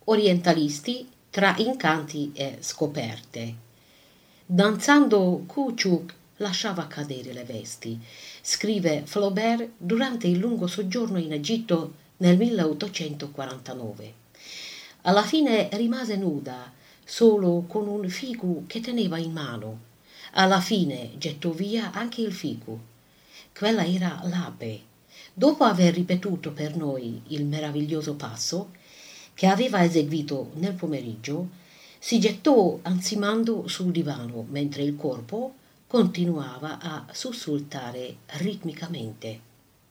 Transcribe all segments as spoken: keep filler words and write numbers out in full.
orientalisti tra incanti e scoperte. Danzando Kuciuk lasciava cadere le vesti, scrive Flaubert durante il lungo soggiorno in Egitto nel milleottocentoquarantanove. Alla fine rimase nuda, solo con un figu che teneva in mano. Alla fine gettò via anche il figu. Quella era l'ape. Dopo aver ripetuto per noi il meraviglioso passo che aveva eseguito nel pomeriggio, si gettò ansimando sul divano mentre il corpo continuava a sussultare ritmicamente.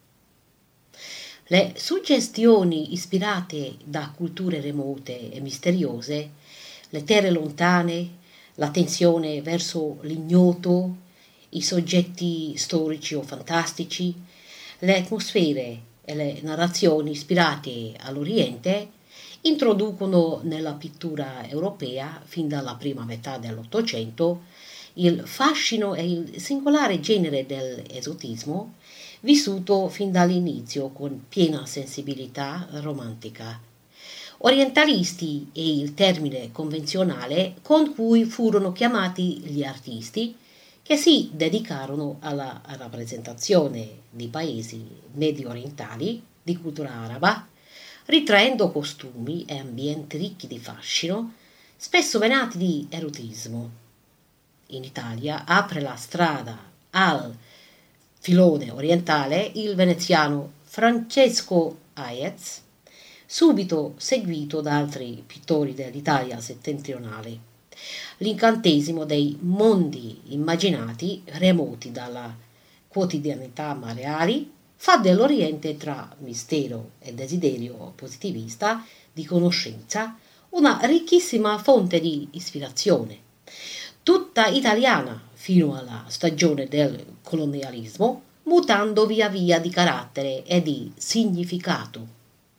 Le suggestioni ispirate da culture remote e misteriose, le terre lontane, la tensione verso l'ignoto, i soggetti storici o fantastici, le atmosfere e le narrazioni ispirate all'Oriente introducono nella pittura europea, fin dalla prima metà dell'Ottocento, il fascino e il singolare genere dell'esotismo, vissuto fin dall'inizio con piena sensibilità romantica. Orientalisti è il termine convenzionale con cui furono chiamati gli artisti che si dedicarono alla rappresentazione di paesi medio orientali di cultura araba, ritraendo costumi e ambienti ricchi di fascino, spesso venati di erotismo. In Italia apre la strada al filone orientale il veneziano Francesco Hayez, subito seguito da altri pittori dell'Italia settentrionale. L'incantesimo dei mondi immaginati, remoti dalla quotidianità ma reali, fa dell'Oriente, tra mistero e desiderio positivista di conoscenza, una ricchissima fonte di ispirazione, tutta italiana fino alla stagione del colonialismo, mutando via via di carattere e di significato.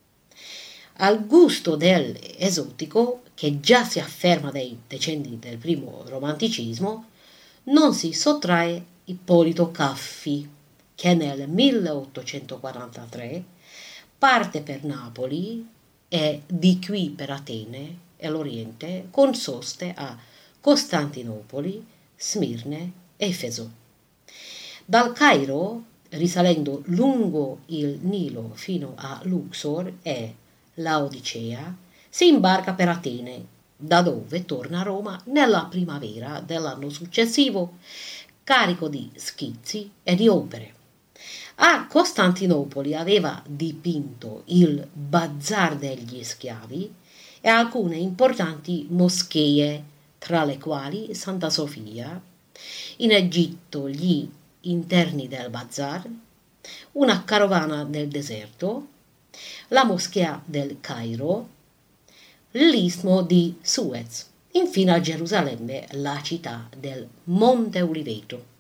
Al gusto dell'esotico, che già si afferma dai decenni del primo romanticismo, non si sottrae Ippolito Caffi, che nel milleottocentoquarantatré parte per Napoli e di qui per Atene e l'Oriente, con soste a Costantinopoli, Smirne, Efeso. Dal Cairo, risalendo lungo il Nilo fino a Luxor e Laodicea, si imbarca per Atene, da dove torna a Roma nella primavera dell'anno successivo, carico di schizzi e di opere. A Costantinopoli aveva dipinto il Bazar degli Schiavi e alcune importanti moschee, tra le quali Santa Sofia, in Egitto gli interni del Bazar, una carovana del deserto, la moschea del Cairo, l'istmo di Suez, infine a Gerusalemme la città del Monte Oliveto.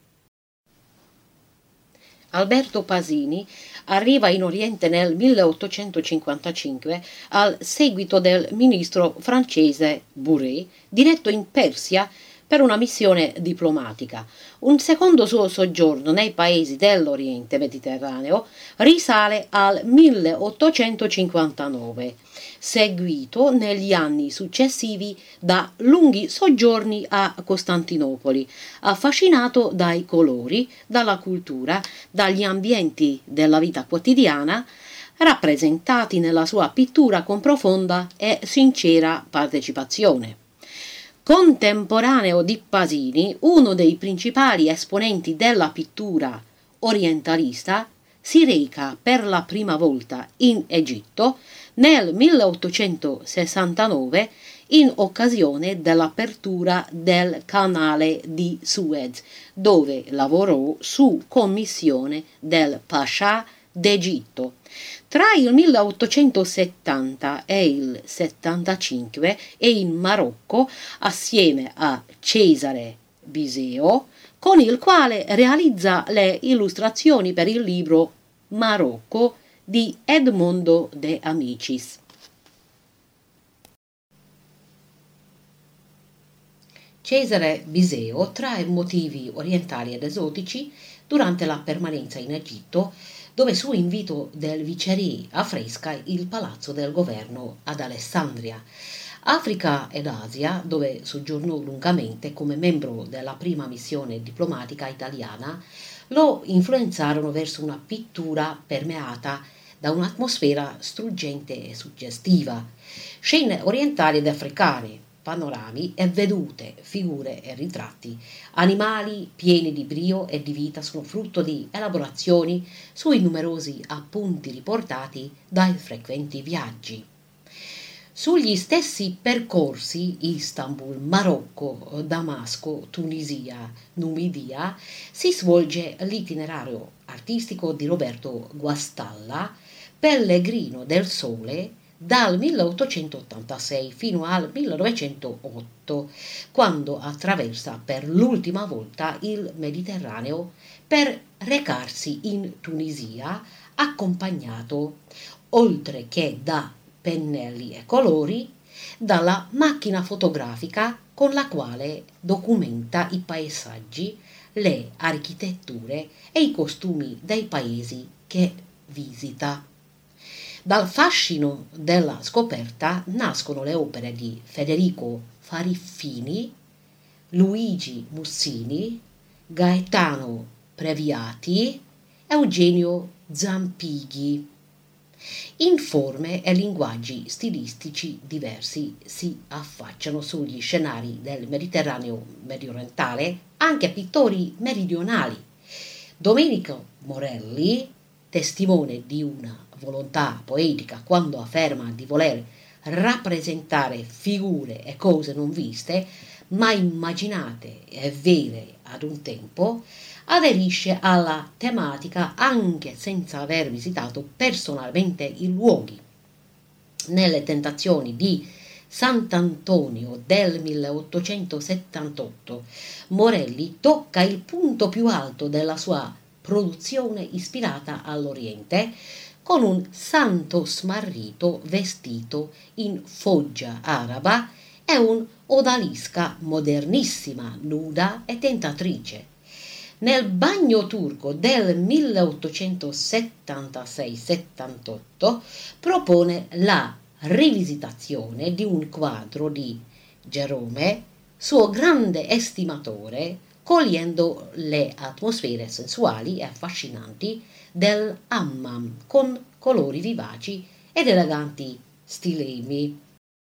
Alberto Pasini arriva in Oriente nel milleottocentocinquantacinque al seguito del ministro francese Bourret, diretto in Persia per una missione diplomatica. Un secondo suo soggiorno nei paesi dell'Oriente Mediterraneo risale al milleottocentocinquantanove, seguito negli anni successivi da lunghi soggiorni a Costantinopoli, affascinato dai colori, dalla cultura, dagli ambienti della vita quotidiana, rappresentati nella sua pittura con profonda e sincera partecipazione. Contemporaneo di Pasini, uno dei principali esponenti della pittura orientalista, si reca per la prima volta in Egitto nel milleottocentosessantanove in occasione dell'apertura del canale di Suez, dove lavorò su commissione del Pascià d'Egitto. Tra il milleottocentosettanta e il settantacinque è in Marocco assieme a Cesare Biseo, con il quale realizza le illustrazioni per il libro Marocco di Edmondo de Amicis. Cesare Biseo trae motivi orientali ed esotici durante la permanenza in Egitto, dove su invito del viceré affresca il palazzo del governo ad Alessandria. Africa ed Asia, dove soggiornò lungamente come membro della prima missione diplomatica italiana, lo influenzarono verso una pittura permeata da un'atmosfera struggente e suggestiva. Scene orientali ed africane, panorami e vedute, figure e ritratti, animali pieni di brio e di vita sono frutto di elaborazioni sui numerosi appunti riportati dai frequenti viaggi. Sugli stessi percorsi Istanbul, Marocco, Damasco, Tunisia, Numidia si svolge l'itinerario artistico di Roberto Guastalla, Pellegrino del Sole, dal milleottocentottantasei fino al millenovecentootto, quando attraversa per l'ultima volta il Mediterraneo per recarsi in Tunisia, accompagnato, oltre che da pennelli e colori, dalla macchina fotografica con la quale documenta i paesaggi, le architetture e i costumi dei paesi che visita. Dal fascino della scoperta nascono le opere di Federico Fariffini, Luigi Mussini, Gaetano Previati, Eugenio Zampighi. In forme e linguaggi stilistici diversi si affacciano sugli scenari del Mediterraneo mediorientale anche pittori meridionali. Domenico Morelli, testimone di una volontà poetica quando afferma di voler rappresentare figure e cose non viste, ma immaginate e vere ad un tempo, aderisce alla tematica anche senza aver visitato personalmente i luoghi. Nelle Tentazioni di Sant'Antonio del milleottocentosettantotto, Morelli tocca il punto più alto della sua produzione ispirata all'Oriente, con un santo smarrito vestito in foggia araba e un odalisca modernissima, nuda e tentatrice. Nel Bagno turco del milleottocentosettantasei settantotto propone la rivisitazione di un quadro di Gerome, suo grande estimatore, cogliendo le atmosfere sensuali e affascinanti del Hammam con colori vivaci ed eleganti stilemi.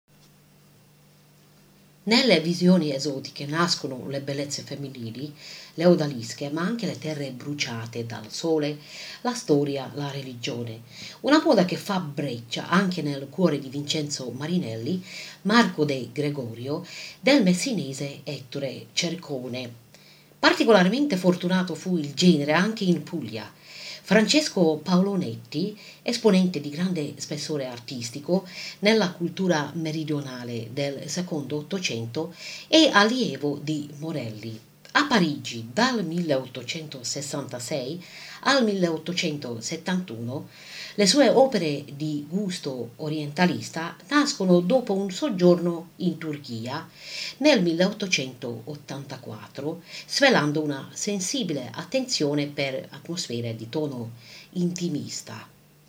Nelle visioni esotiche nascono le bellezze femminili, le odalische, ma anche le terre bruciate dal sole, la storia, la religione. Una moda che fa breccia anche nel cuore di Vincenzo Marinelli, Marco de Gregorio, del messinese Ettore Cercone. Particolarmente fortunato fu il genere anche in Puglia. Francesco Paolonetti, esponente di grande spessore artistico nella cultura meridionale del secondo Ottocento, è allievo di Morelli. A Parigi dal milleottocentosessantasei al milleottocentosettantuno le sue opere di gusto orientalista nascono dopo un soggiorno in Turchia nel milleottocentottantaquattro, svelando una sensibile attenzione per atmosfere di tono intimista.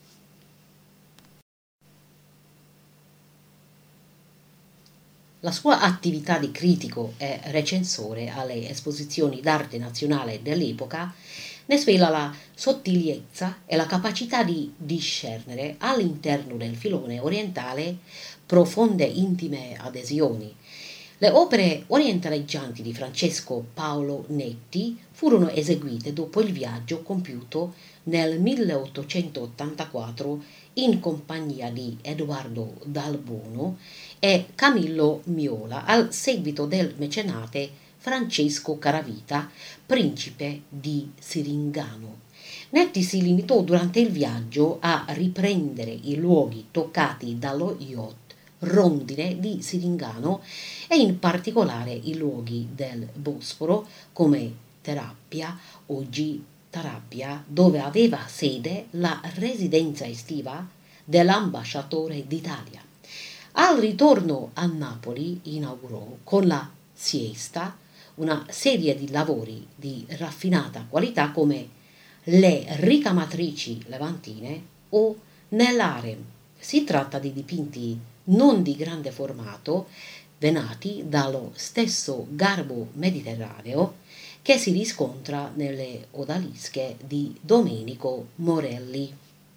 La sua attività di critico e recensore alle esposizioni d'arte nazionale dell'epoca ne svela la sottigliezza e la capacità di discernere all'interno del filone orientale profonde intime adesioni. Le opere orientaleggianti di Francesco Paolo Netti furono eseguite dopo il viaggio compiuto nel milleottocentottantaquattro in compagnia di Edoardo Dalbono e Camillo Miola al seguito del mecenate Francesco Caravita, principe di Siringano. Netti si limitò durante il viaggio a riprendere i luoghi toccati dallo yacht Rondine di Siringano e in particolare i luoghi del Bosforo come Terapia, oggi Tarabia, dove aveva sede la residenza estiva dell'ambasciatore d'Italia. Al ritorno a Napoli inaugurò con la Siesta una serie di lavori di raffinata qualità come le ricamatrici levantine o nell'harem. Si tratta di dipinti non di grande formato, venati dallo stesso garbo mediterraneo che si riscontra nelle odalische di Domenico Morelli.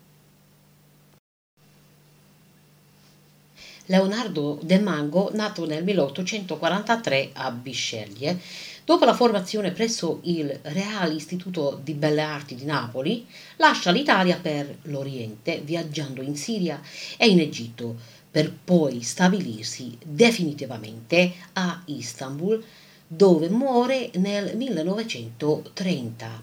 Leonardo del Mango, nato nel milleottocentoquarantatré a Bisceglie, dopo la formazione presso il Real Istituto di Belle Arti di Napoli, lascia l'Italia per l'Oriente, viaggiando in Siria e in Egitto, per poi stabilirsi definitivamente a Istanbul, dove muore nel millenovecentotrenta.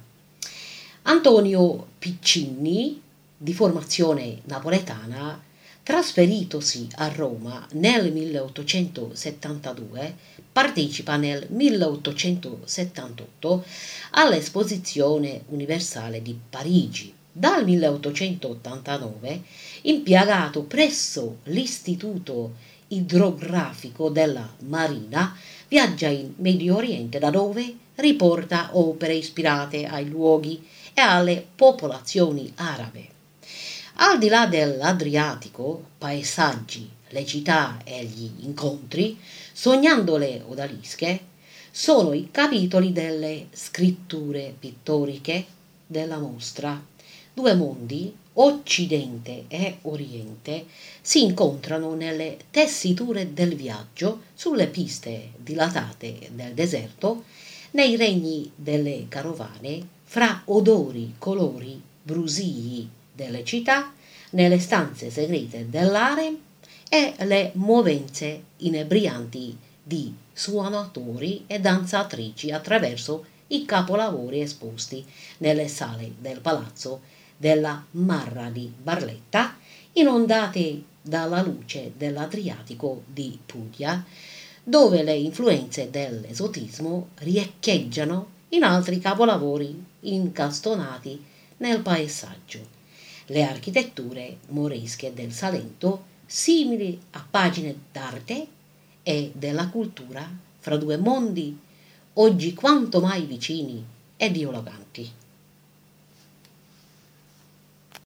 Antonio Piccinni, di formazione napoletana, trasferitosi a Roma nel milleottocentosettantadue, partecipa nel milleottocentosettantotto all'Esposizione Universale di Parigi. Dal milleottocentottantanove, impiegato presso l'Istituto Idrografico della Marina, viaggia in Medio Oriente, da dove riporta opere ispirate ai luoghi e alle popolazioni arabe. Al di là dell'Adriatico, paesaggi, le città e gli incontri, sognando le odalische, sono i capitoli delle scritture pittoriche della mostra. Due mondi, Occidente e Oriente, si incontrano nelle tessiture del viaggio, sulle piste dilatate del deserto, nei regni delle carovane, fra odori, colori, brusii delle città, nelle stanze segrete dell'harem e le movenze inebrianti di suonatori e danzatrici attraverso i capolavori esposti nelle sale del palazzo della Marra di Barletta, inondate dalla luce dell'Adriatico di Puglia, dove le influenze dell'esotismo riecheggiano in altri capolavori incastonati nel paesaggio. Le architetture moresche del Salento, simili a pagine d'arte e della cultura fra due mondi oggi quanto mai vicini e dialoganti.